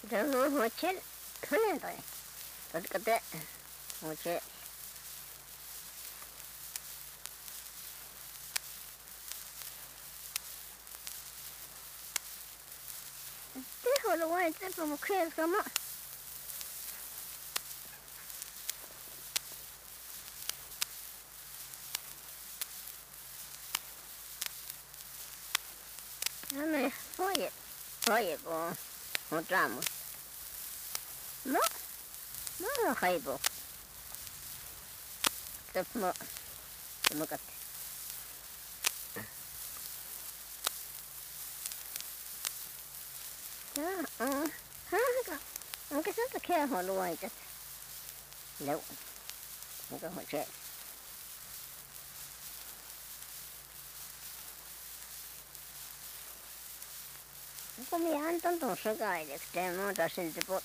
저는 호텔 하는데 그때 호텔 det håller jag inte på med kvällskamma. Nej, får gå mot Ramos. No, no, haibo. Tepmo, tumukat. Anche senza che ho lo vuoi già. No, non c'è. Come Anton non so che stiamo da sentire pot.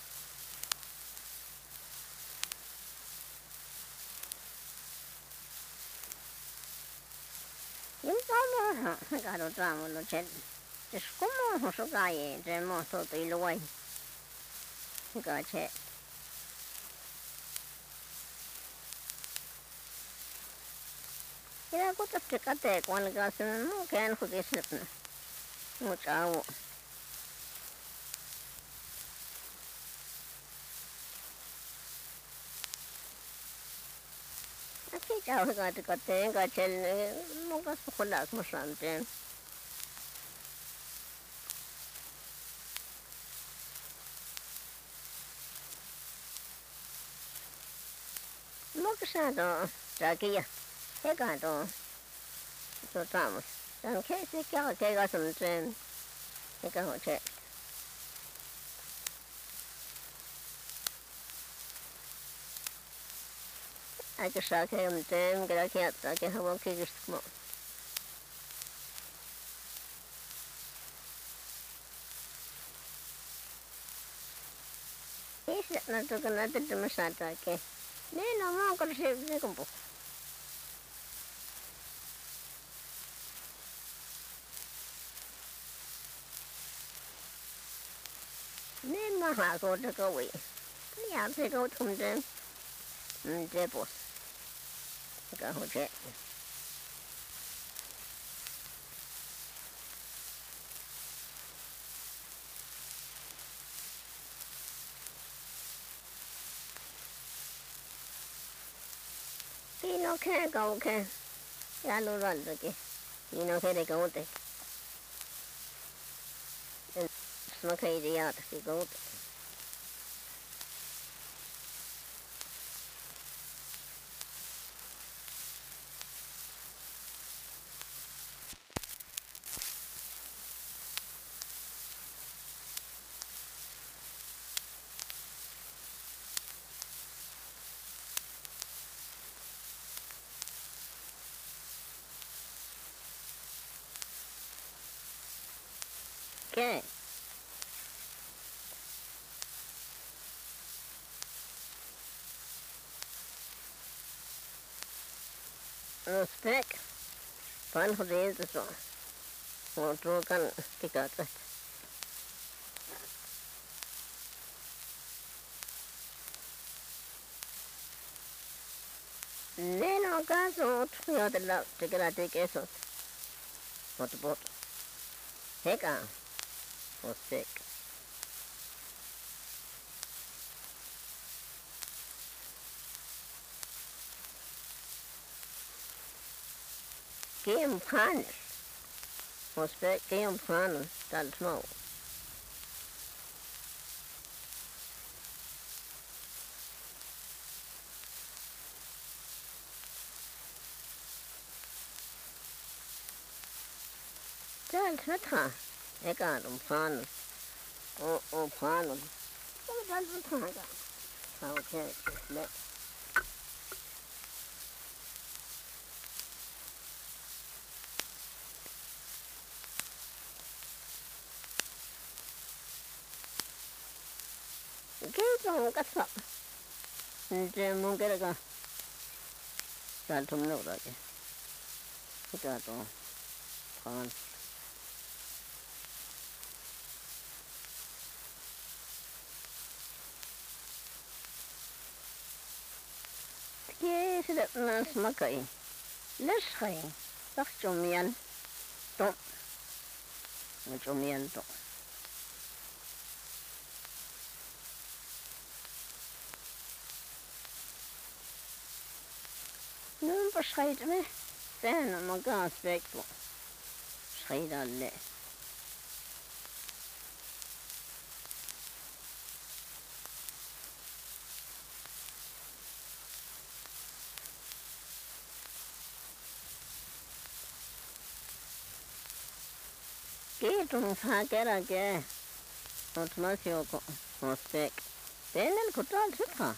Io sono caro tramo lo c'è. Come non so che stiamo sotto il vuoi. Che c'è. Io cosa cercate quando gas non che hanno che slipna. Ciao. Aquí ciao che tenga c'è non gas con la smosante. Mo che sanno, già che io e canto soltamos. Anche se che gas non c'è. E che non c'è. Anche sa che un tempo che avevo che giusto. E se non tocca nada di massaggio che ne non manco se un po'. Ne ma ha go to go we. Ya se go tum den. De boss. Ga ho che. Tino che go che. Ya lo ran de che. Tino che de go de. Sono che idiota che go. Che? Lo spec. Pan ho de so. Otro kan che cazzo. Neno caso io della te che so. Bot. Heka. O spec. Che un pan. O spec che un pan dal snow. Dal sata. Heka un pan. O pan. Come dal sata. Okay. Let Che non cazzo. Non che raga. Tanto non lo che. Tanto. Pan. Kieslet nas makai. Leschai. Tak chumian. Tom. Chumian to. Nun beschreit me. Sen maga aspekto. Schreit alle. Kiitos hakerake. Otmasioko. Ospek. Tenen kutal sitha.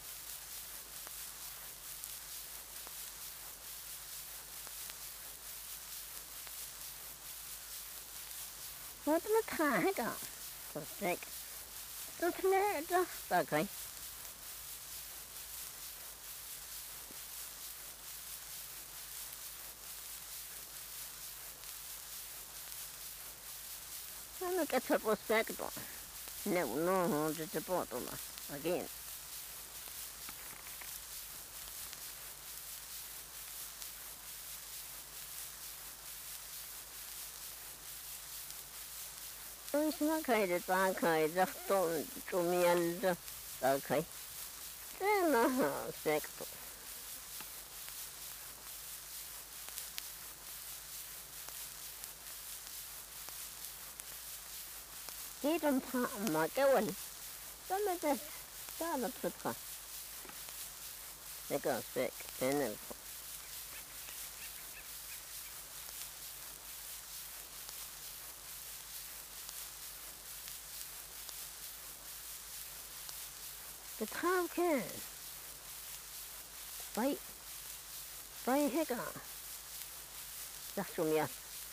Otmat haka. Ospek. Tutne da takai. Ano ketchup ospek to. No, just a bottle again. Isma kaydı daha kaydı ton çumiyaldı daha kay. Sen sekto. Gidin ta ama kewan. Sana da sana tutka. Seka sek penel. Betrav ke. Bay heka. Sag çumiyal.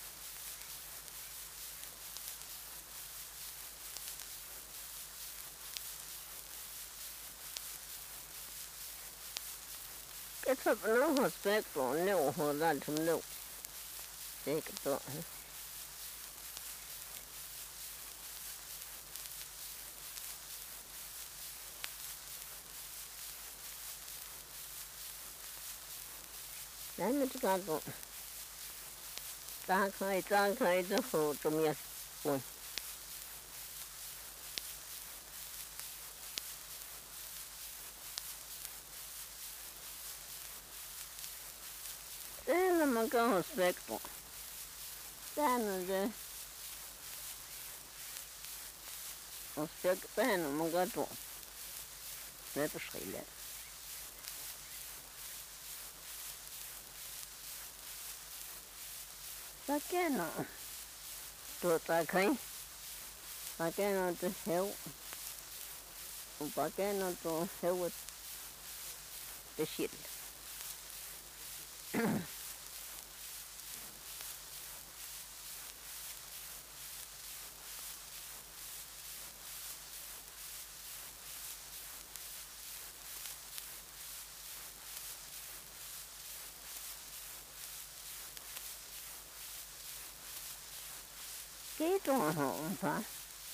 Ketchup no hospekto ne ohodan tumno. Sekto. Lan çıkardı. Daha kaydı ho çumiyal. Oy. Sen maga hospekto. Sen de hospek sen maga to. Ne beschreiben. Sakeno. To takai. Sakeno to help. Sakeno to help with the shit. Cái trò hồn phải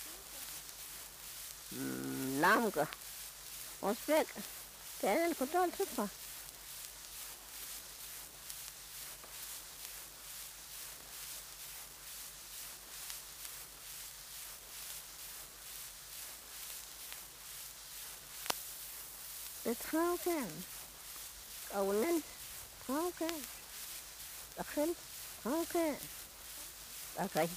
làm cơ Ospek cái này có tròn chút phải để thao cái cầu lên thao cái đặt lên thao cái okay.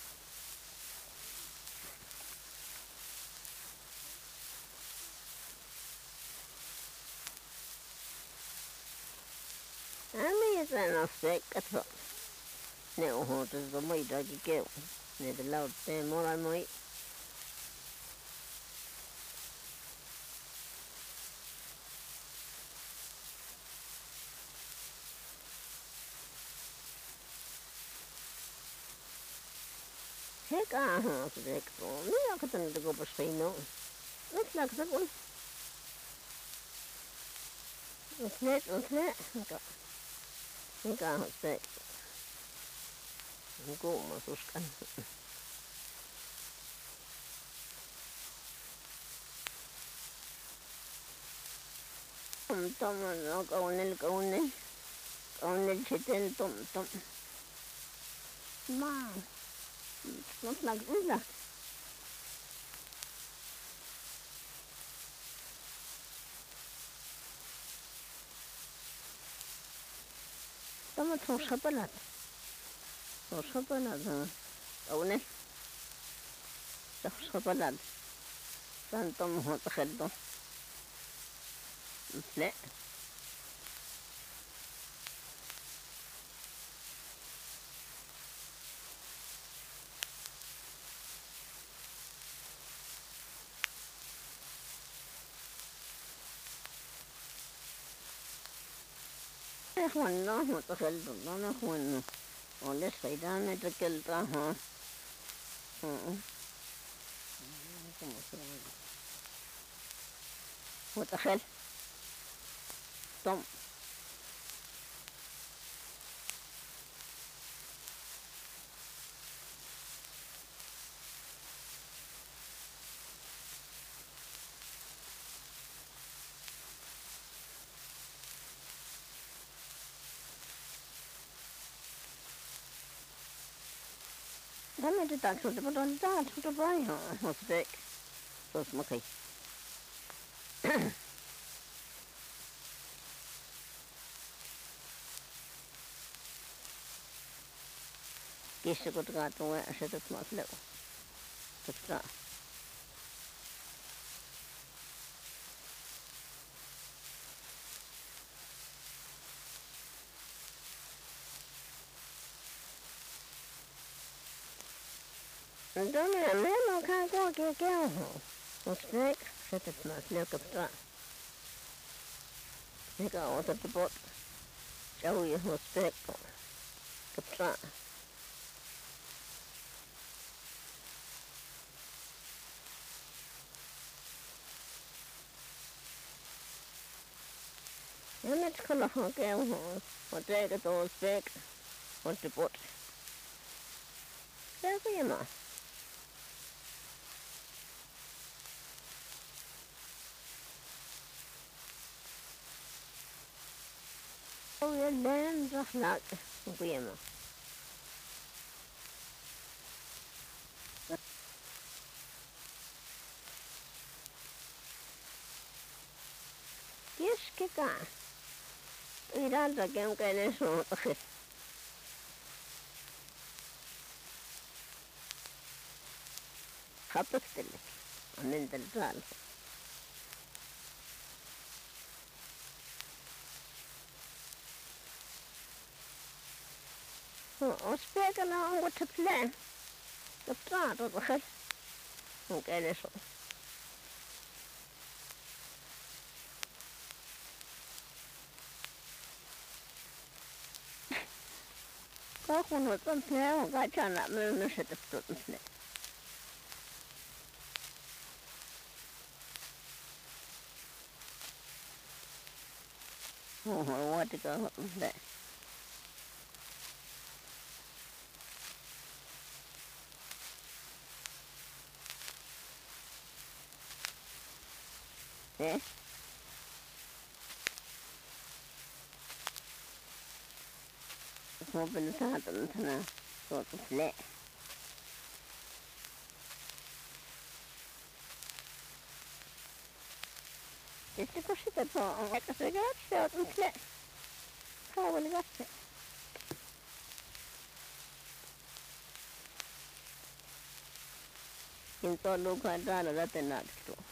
Sen aspekt va. Ne oho to zo mai da ki ke. Ne de laut te moral mai. Heka ha aspekt to. Ne ya ka tan de go pa sai no. Ne slag sa ko. Usne. Heka aspekt. Go masuskan. no kaunel chiten tom. Ma, not like that. Tama tong sapalat, kaunel, sapalat, santom hot heldo, le. Juan no, hot heldo, no Juan no. Ole saidame tekelta ha. ¿Cómo se llama? Hot tom. Dame det dags att det var den där som det var ja, hos dig. Så smakar. Kissa kun kaatuu ja asetat maat leu. Totta. Dame, meillä on kai kuokia keuhuu. Hos dig asetat maat leu kapta. Eikä otettu pot. Jauja hos dig kapta. Ja nyt kalla keuhuu. Hos dig tuolla dig. Hos pot. Käykö jämaa? Oh, den raflag på jämma. Keskeka. Iralta käyn suuntaan. Hapattele. On entäl täällä. Ospekala on what plan. Kapta to bakal. Käyn suuntaan. Kun on plan, kaikana me setettu ne. Vuotikaa ne. Ne? Mä olen saatan tänään tuolta ne. Sitten kun sitä tuo aika se katse on ne. Kauan katse. Niin tuo lukaan täällä lätenääksi tuo.